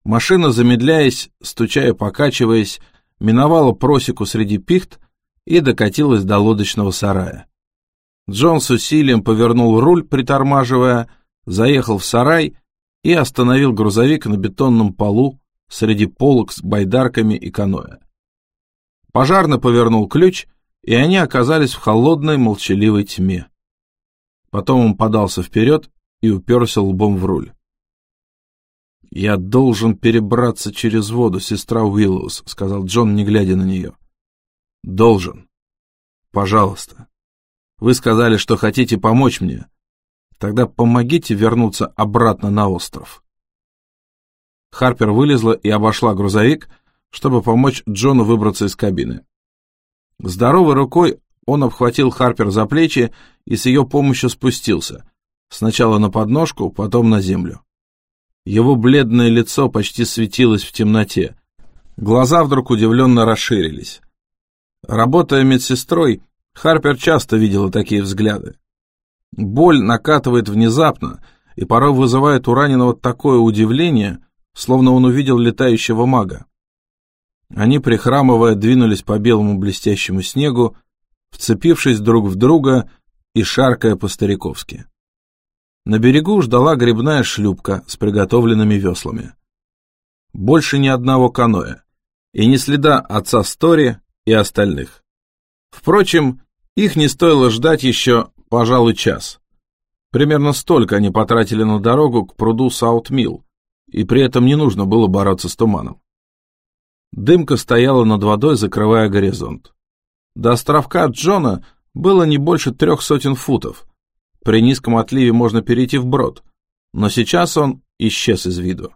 Машина, замедляясь, стуча и покачиваясь, миновала просеку среди пихт и докатилась до лодочного сарая. Джон с усилием повернул руль, притормаживая, заехал в сарай и остановил грузовик на бетонном полу среди полок с байдарками и каноэ. Пожарный повернул ключ, и они оказались в холодной молчаливой тьме. Потом он подался вперед и уперся лбом в руль. «Я должен перебраться через воду, сестра Уиллоус», — сказал Джон, не глядя на нее. «Должен. Пожалуйста. Вы сказали, что хотите помочь мне. Тогда помогите вернуться обратно на остров». Харпер вылезла и обошла грузовик, чтобы помочь Джону выбраться из кабины. Здоровой рукой он обхватил Харпер за плечи и с ее помощью спустился, сначала на подножку, потом на землю. Его бледное лицо почти светилось в темноте. Глаза вдруг удивленно расширились. Работая медсестрой, Харпер часто видела такие взгляды. Боль накатывает внезапно и порой вызывает у раненого такое удивление, словно он увидел летающего мага. Они, прихрамывая, двинулись по белому блестящему снегу, вцепившись друг в друга и шаркая по-стариковски. На берегу ждала гребная шлюпка с приготовленными веслами. Больше ни одного каноэ, и ни следа отца Стори и остальных. Впрочем, их не стоило ждать еще, пожалуй, час. Примерно столько они потратили на дорогу к пруду Саут-Милл, и при этом не нужно было бороться с туманом. Дымка стояла над водой, закрывая горизонт. До островка Джона было не больше 300 футов. При низком отливе можно перейти вброд, но сейчас он исчез из виду.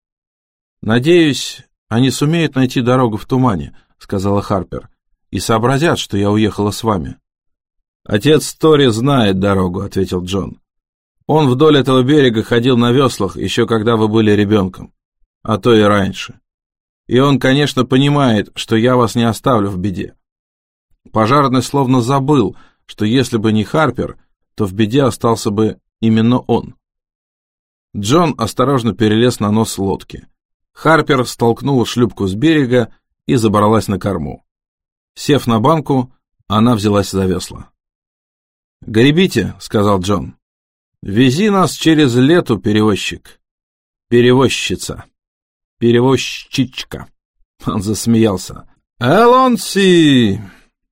«Надеюсь, они сумеют найти дорогу в тумане», — сказала Харпер, «и сообразят, что я уехала с вами». «Отец Стори знает дорогу», — ответил Джон. «Он вдоль этого берега ходил на веслах, еще когда вы были ребенком, а то и раньше. И он, конечно, понимает, что я вас не оставлю в беде». Пожарный словно забыл, что если бы не Харпер, то в беде остался бы именно он. Джон осторожно перелез на нос лодки. Харпер столкнула шлюпку с берега и забралась на корму. Сев на банку, она взялась за весла. «Гребите», — сказал Джон. «Вези нас через лету, перевозчик. Перевозчица. Перевозчичка». Он засмеялся. «Элонси!»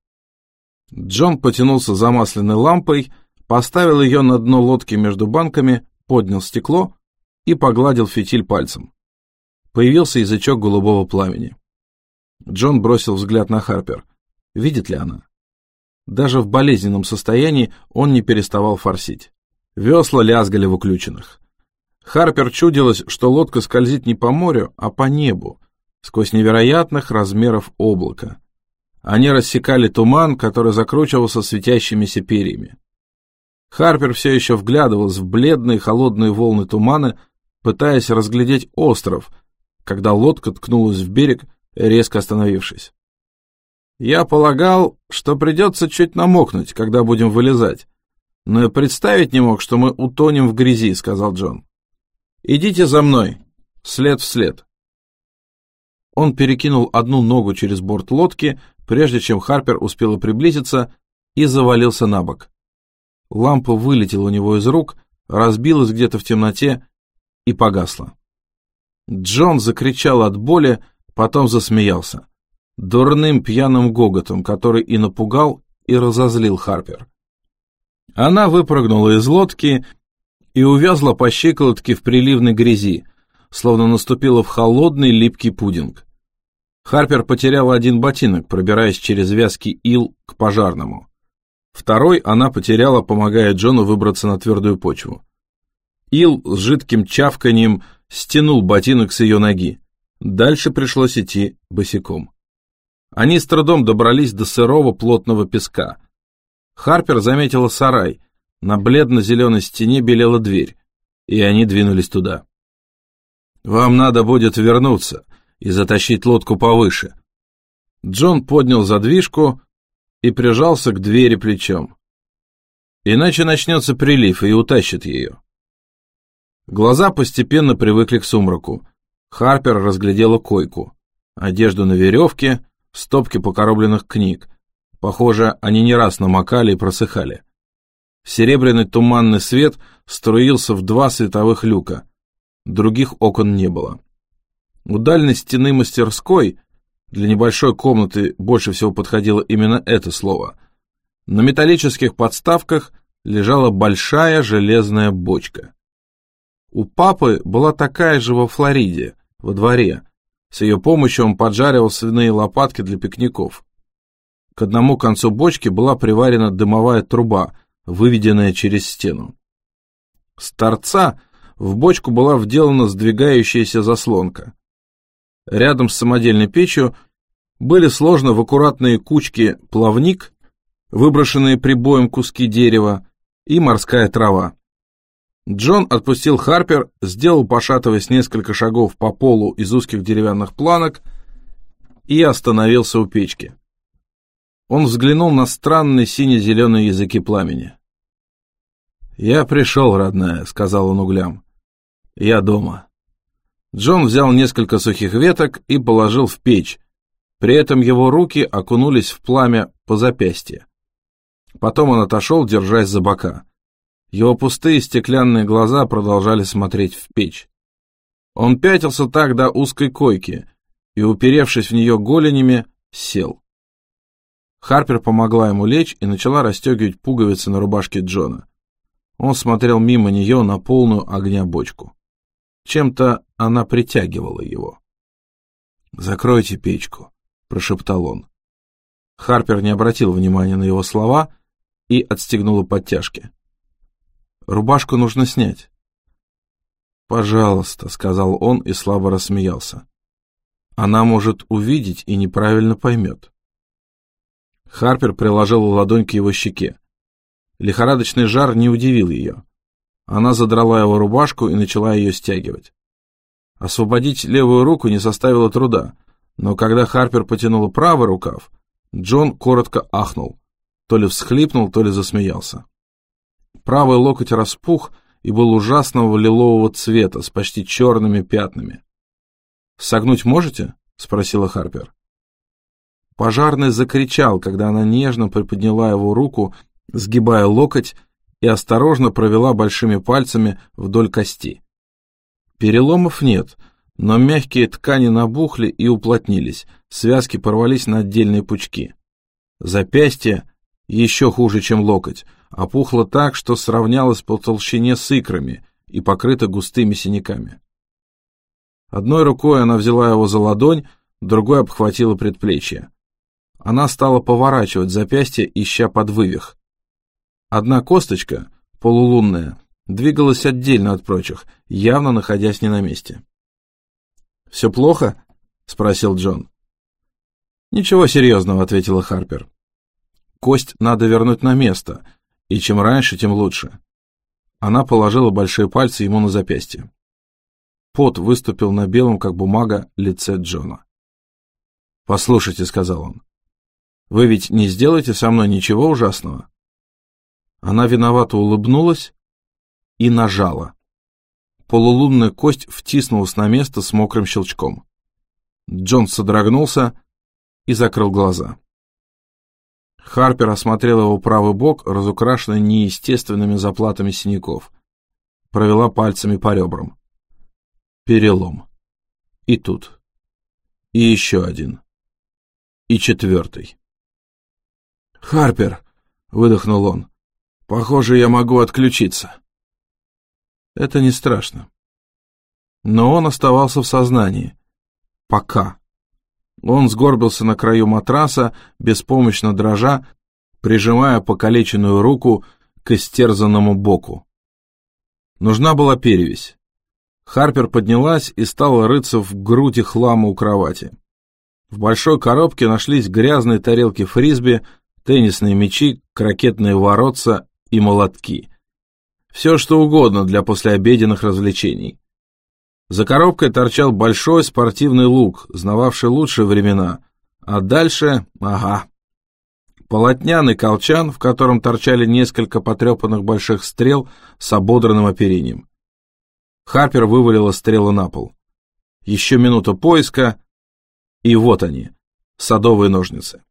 Джон потянулся за масляной лампой, поставил ее на дно лодки между банками, поднял стекло и погладил фитиль пальцем. Появился язычок голубого пламени. Джон бросил взгляд на Харпер. Видит ли она? Даже в болезненном состоянии он не переставал форсить. Весла лязгали в уключенных. Харпер чудилось, что лодка скользит не по морю, а по небу, сквозь невероятных размеров облака. Они рассекали туман, который закручивался светящимися перьями. Харпер все еще вглядывалась в бледные холодные волны тумана, пытаясь разглядеть остров, когда лодка ткнулась в берег, резко остановившись. «Я полагал, что придется чуть намокнуть, когда будем вылезать, но я представить не мог, что мы утонем в грязи», — сказал Джон. «Идите за мной, след в след». Он перекинул одну ногу через борт лодки, прежде чем Харпер успела приблизиться, и завалился на бок. Лампа вылетела у него из рук, разбилась где-то в темноте и погасла. Джон закричал от боли, потом засмеялся. Дурным пьяным гоготом, который и напугал, и разозлил Харпер. Она выпрыгнула из лодки и увязла по щиколотке в приливной грязи, словно наступила в холодный липкий пудинг. Харпер потеряла один ботинок, пробираясь через вязкий ил к пожарному. Второй она потеряла, помогая Джону выбраться на твердую почву. Ил с жидким чавканьем стянул ботинок с ее ноги. Дальше пришлось идти босиком. Они с трудом добрались до сырого плотного песка. Харпер заметила сарай. На бледно-зеленой стене белела дверь, и они двинулись туда. «Вам надо будет вернуться и затащить лодку повыше». Джон поднял задвижку и прижался к двери плечом. «Иначе начнется прилив и утащит ее». Глаза постепенно привыкли к сумраку. Харпер разглядела койку, одежду на веревке, стопки покоробленных книг. Похоже, они не раз намокали и просыхали. Серебряный туманный свет струился в 2 световых люка. Других окон не было. У дальней стены мастерской, для небольшой комнаты больше всего подходило именно это слово, на металлических подставках лежала большая железная бочка. У папы была такая же во Флориде, во дворе. С ее помощью он поджаривал свиные лопатки для пикников. К одному концу бочки была приварена дымовая труба, выведенная через стену. С торца в бочку была вделана сдвигающаяся заслонка. Рядом с самодельной печью были сложены в аккуратные кучки плавник, выброшенные прибоем куски дерева, и морская трава. Джон отпустил Харпер, сделал, пошатываясь, несколько шагов по полу из узких деревянных планок и остановился у печки. Он взглянул на странные сине-зеленые языки пламени. «Я пришел, родная», — сказал он углям. «Я дома». Джон взял несколько сухих веток и положил в печь. При этом его руки окунулись в пламя по запястье. Потом он отошел, держась за бока. Его пустые стеклянные глаза продолжали смотреть в печь. Он пятился так до узкой койки и, уперевшись в нее голенями, сел. Харпер помогла ему лечь и начала расстегивать пуговицы на рубашке Джона. Он смотрел мимо нее на полную огня бочку. Чем-то она притягивала его. «Закройте печку», — прошептал он. Харпер не обратил внимания на его слова и отстегнула подтяжки. «Рубашку нужно снять». «Пожалуйста», — сказал он и слабо рассмеялся. «Она может увидеть и неправильно поймет». Харпер приложила ладонь к его щеке. Лихорадочный жар не удивил ее. Она задрала его рубашку и начала ее стягивать. Освободить левую руку не составило труда, но когда Харпер потянула правый рукав, Джон коротко ахнул, то ли всхлипнул, то ли засмеялся. Правый локоть распух и был ужасного лилового цвета с почти черными пятнами. «Согнуть можете?» — спросила Харпер. Пожарный закричал, когда она нежно приподняла его руку, сгибая локоть, и осторожно провела большими пальцами вдоль кости. Переломов нет, но мягкие ткани набухли и уплотнились, связки порвались на отдельные пучки. Запястье, еще хуже, чем локоть, опухло так, что сравнялось по толщине с икрами и покрыто густыми синяками. Одной рукой она взяла его за ладонь, другой обхватила предплечье. Она стала поворачивать запястье, ища подвывих. Одна косточка, полулунная, двигалась отдельно от прочих, явно находясь не на месте. «Все плохо?» — спросил Джон. «Ничего серьезного», — ответила Харпер. «Кость надо вернуть на место, и чем раньше, тем лучше». Она положила большие пальцы ему на запястье. Пот выступил на белом, как бумага, лице Джона. «Послушайте», — сказал он, — «вы ведь не сделаете со мной ничего ужасного?» Она виновато улыбнулась и нажала. Полулунная кость втиснулась на место с мокрым щелчком. Джон содрогнулся и закрыл глаза. Харпер осмотрела его правый бок, разукрашенный неестественными заплатами синяков. Провела пальцами по ребрам. Перелом. И тут. И еще один. И четвертый. «Харпер!» — выдохнул он. «Похоже, я могу отключиться». Это не страшно. Но он оставался в сознании. Пока. Он сгорбился на краю матраса, беспомощно дрожа, прижимая покалеченную руку к истерзанному боку. Нужна была перевязь. Харпер поднялась и стала рыться в груди хлама у кровати. В большой коробке нашлись грязные тарелки фрисби, теннисные мячи, крокетные воротца и молотки. Все, что угодно для послеобеденных развлечений. За коробкой торчал большой спортивный лук, знававший лучшие времена, а дальше, полотняный колчан, в котором торчали несколько потрепанных больших стрел с ободранным оперением. Харпер вывалила стрелы на пол. еще минута поиска, и вот они, садовые ножницы.